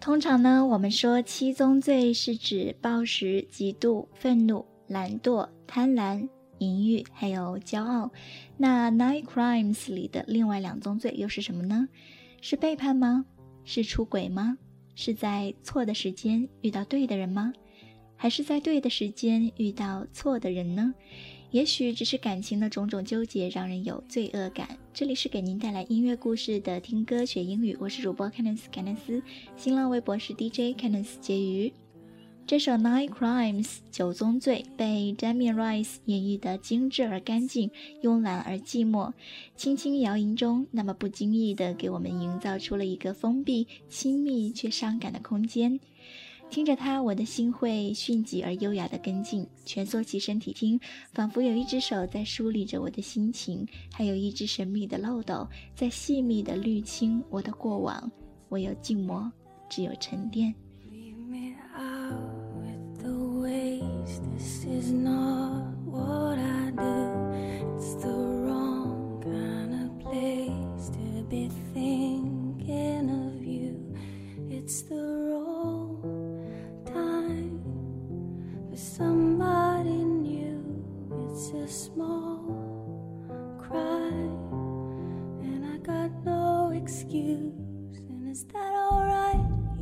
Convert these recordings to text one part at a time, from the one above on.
通常呢，我们说七宗罪是指暴食、嫉妒、愤怒、懒惰、贪婪、淫欲还有骄傲。那 Nine Crimes 里的另外2宗罪又是什么呢？是背叛吗？是出轨吗？是在错的时间遇到对的人吗？还是在对的时间遇到错的人呢？也许只是感情的种种纠结让人有罪恶感。这里是给您带来音乐故事的听歌学英语，我是主播 Candice 凯南斯，新浪微博是 DJ Candice 婕妤。这首 Nine Crimes 9宗罪被 Damien Rice 演绎得精致而干净，慵懒而寂寞，轻轻摇吟中那么不经意地给我们营造出了一个封闭、亲密却伤感的空间。听着它，我的心会迅疾而优雅地跟进，蜷缩起身体听，仿佛有一只手在梳理着我的心情，还有一只神秘的漏斗在细密地滤清我的过往。我有静默，只有沉淀。 This is not what I do. It's the wrong kind of place to be thinking of you. It's the wrong time for somebody new. It's a small crime, and I got no excuse. And is that alright?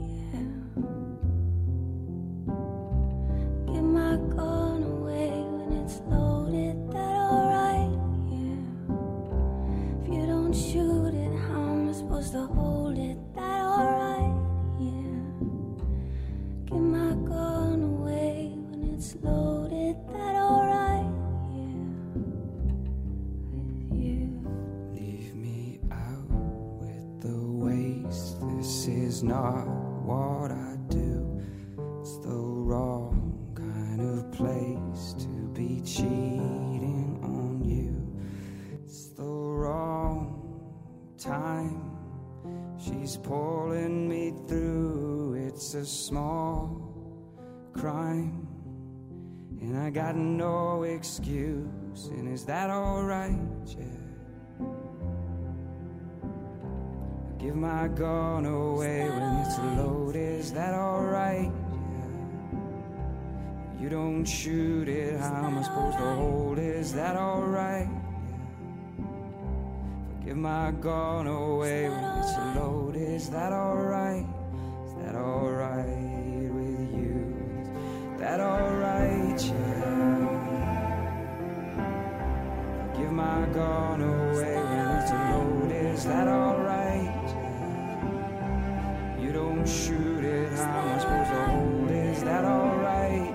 My gun away when it's loaded, that alright? Yeah. If you don't shoot it, how am I supposed to hold it? That alright? Yeah. Give my gun away when it's loaded, that alright? Yeah. With you. Leave me out with the waste. This is not what I do. It's the wrong of place to be cheating on you. It's the wrong time. She's pulling me through. It's a small crime, and I got no excuse. And is that alright? Yeah. I give my gun away when it's loaded. Is that alright? You don't shoot it, how am I supposed to hold it? Is that alright? Yeah. Give my gun away when it's loaded. Is that alright? Is that alright with you? Is that alright? Yeah. Give my gun away when it's loaded. Is that alright? Yeah. You don't shoot it, how am I supposed to hold it? Is that alright?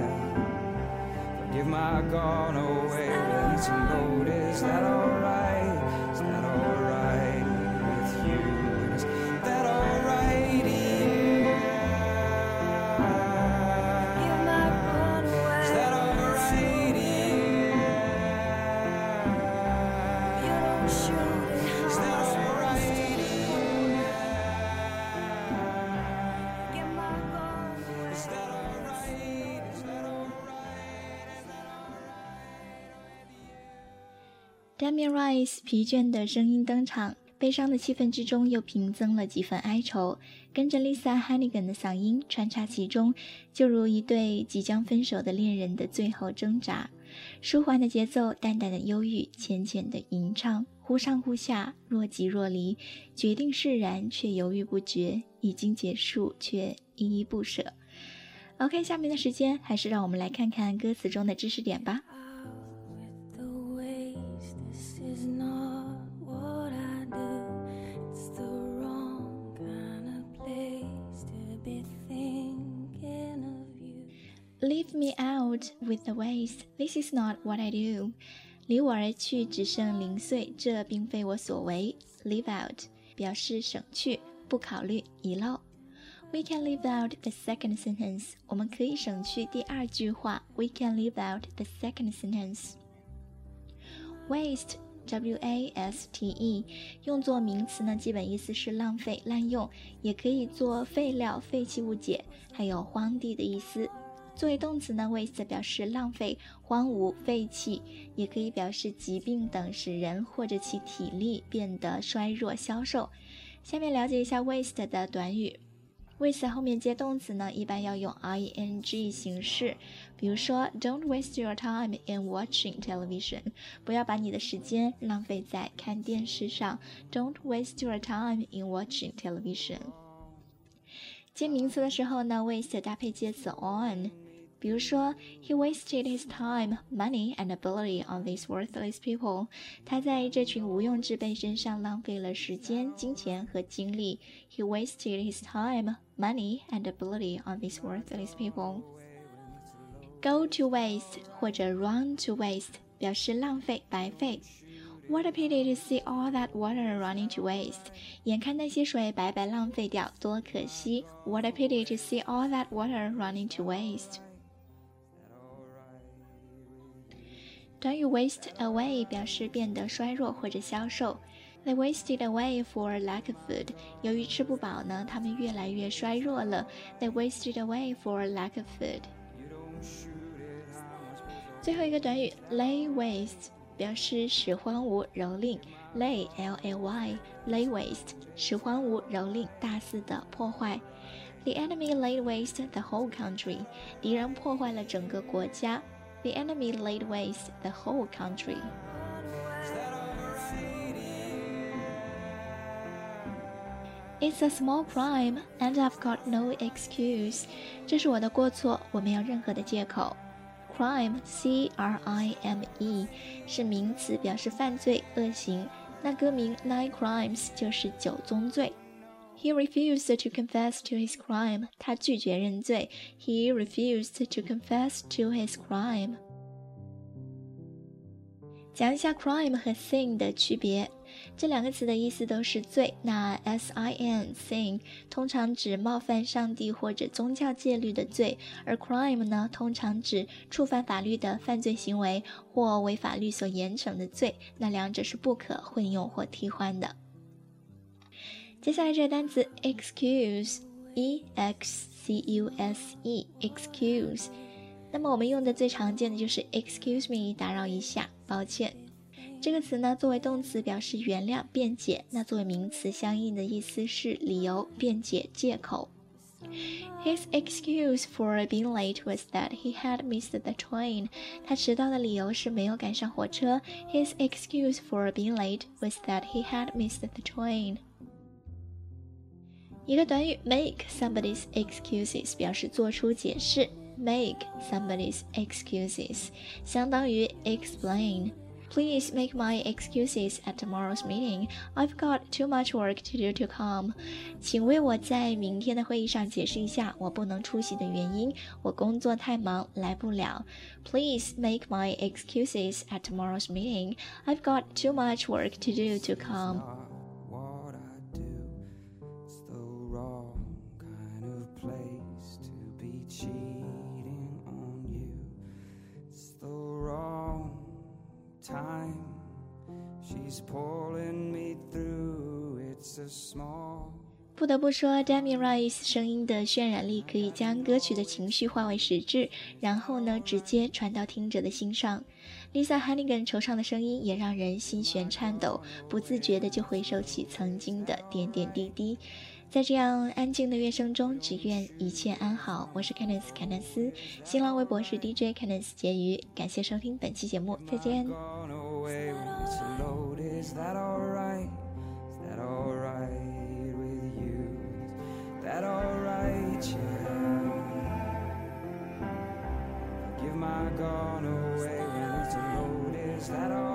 Give my gun away when it's loaded. Is that alright? Is that alright with you? Is that alright? Yeah. Give my gun away. Is that alright? Yeah. You don't shoot it. Is that alright? Yeah. Give my gun away. Is that alright? Is that alright? Damien Rice 疲倦的声音登场，悲伤的气氛之中又平增了几分哀愁，跟着 Lisa Hannigan 的嗓音穿插其中，就如一对即将分手的恋人的最后挣扎。舒缓的节奏，淡淡的忧郁，浅浅的吟唱，忽上忽下，若即若离，决定释然却犹豫不决，已经结束却依依不舍。OK， 下面的时间还是让我们来看看歌词中的知识点吧。Leave me out with the waste. This is not what I do. 离我而去，只剩零碎，这并非我所为。Leave out 表示省去，不考虑，遗漏。We can leave out the second sentence. 我们可以省去第2句话。We can leave out the second sentence. Waste, W-A-S-T-E 用作名词呢，基本意思是浪费、滥用，也可以做废料、废弃物解，还有荒地的意思。作为动词呢 waste 表示浪费、荒芜、废弃，也可以表示疾病等使人或者其体力变得衰弱消瘦。下面了解一下 waste 的短语。 waste 后面接动词呢，一般要用 ing 形式。比如说 Don't waste your time in watching television， 不要把你的时间浪费在看电视上。Don't waste your time in watching television。接名词的时候呢 waste 搭配介词 on。比如说 He wasted his time, money and ability on these worthless people。 他在这群无用之辈身上浪费了时间、金钱和精力。 He wasted his time, money and ability on these worthless people。 Go to waste 或者 run to waste 表示浪费、白费。What a pity to see all that water running to waste。 眼看那些水白白浪费掉，多可惜。What a pity to see all that water running to waste。短语 waste away 表示变得衰弱或者消瘦。They wasted away for lack of food。 由于吃不饱呢，他们越来越衰弱了。They wasted away for lack of food。 最后一个短语 lay waste 表示使荒芜、蹂躏。lay L-A-Y lay waste 使荒芜、蹂躏、大肆的破坏。The enemy laid waste the whole country。 敌人破坏了整个国家。The enemy laid waste the whole country。 It's a small crime and I've got no excuse。 这是我的过错，我没有任何的借口。Crime C-R-I-M-E 是名词，表示犯罪、恶行。那歌名 Nine Crimes 就是9宗罪。He refused to confess to his crime。 他拒绝认罪。He refused to confess to his crime。 讲一下 crime 和 sin 的区别。这两个词的意思都是罪。那 S-I-N sin 通常指冒犯上帝或者宗教戒律的罪，而 crime 呢，通常指触犯法律的犯罪行为或为法律所严惩的罪。那两者是不可混用或替换的。接下来这个单词 excuse E-X-C-U-S-E excuse。 那么我们用的最常见的就是 excuse me 打扰一下，抱歉。这个词呢，作为动词表示原谅、辩解，那作为名词相应的意思是理由、辩解、借口。His excuse for being late was that he had missed the train。 他迟到的理由是没有赶上火车。His excuse for being late was that he had missed the train。一个短语 make somebody's excuses 表示做出解释。Make somebody's excuses 相当于 explain。Please make my excuses at tomorrow's meeting. I've got too much work to do to come. 请为我在明天的会议上解释一下我不能出席的原因，我工作太忙，来不了。Please make my excuses at tomorrow's meeting. I've got too much work to do to come. What I do, it's the wrong kind of place to be cheating on you. It's the wrong time. She's pulling me through. It's a small。 不得不说 Damien Rice 声音的渲染力可以将歌曲的情绪化为实质，然后呢直接传到听者的心上。Lisa Hannigan 惆怅的声音也让人心弦颤抖，不自觉的就回首起曾经的点点滴滴。在这样安静的乐声中，只愿一切安好。我是 Candice 凯南斯，新浪微博是 DJ Candice 婕妤。感谢收听本期节目，再见。 Gone away when it's loaded. Is that alright? Is that alright with you? Is that alright? Yeah. Forgive my gone away when it's loaded. Is that alright?